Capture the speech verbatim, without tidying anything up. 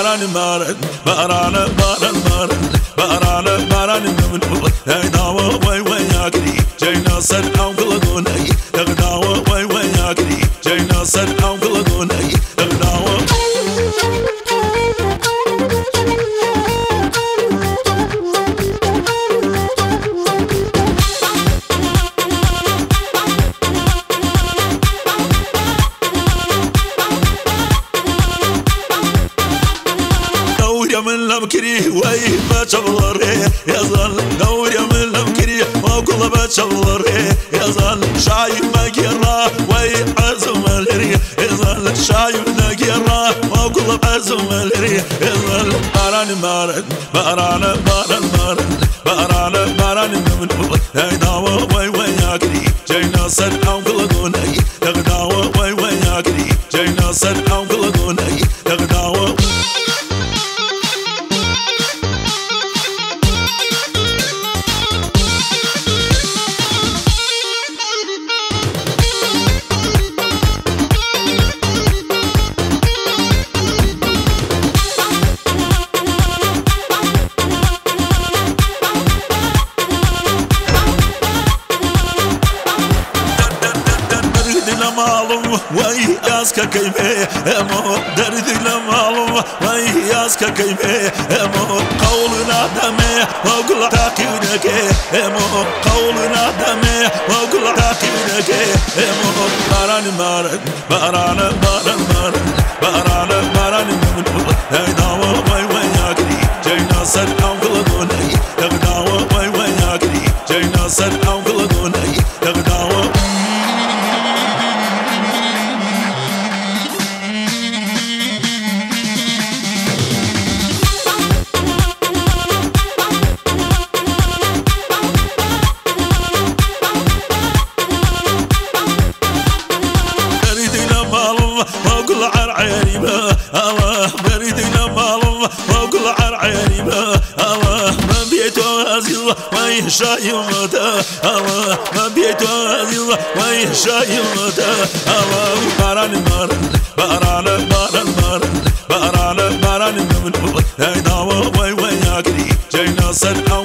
baran baran baran baran baran baran baran من هاي دعوة وي وي يا كري جاينا سر أو كل دوني دعوة وي وي يا كري جاينا سر أو كل دوني دعوة من لمكري وي ما تشغلري يزال دور يا من لمكري ما كل بتشغلري يزال شايف ما جرا وي عزم الري يزال شايف ما جرا ما كل عزم الري يزال باران باران باران باران باران باران باران من هاي دعوة وي وي يا كري جاينا سر أو كل دوني دعوة وي وي يا كري جاينا سر أو كل دوني دعوة وي ياسك كيمه امو درد لمالو وي ياسك كيمه امو قولنا دمه وقل تاكينك امو قولنا دمه وقل تاكينك امو باران باران باران باران باران باران باران من هاي دعوة وي وي يا كري جاينا سر او كل دوني دعوة وي وي يا كري جاينا سر او كل دوني دعوة وقل عرعيني ما الله بريدنا مالله وقل عرعيني ما الله ما بيته أزيل ما يشاي متى الله ما بيته أزيل ما يشاي متى الله باران باران باران باران باران باران باران من هاي دعوة وي وي يا كري جاينا سر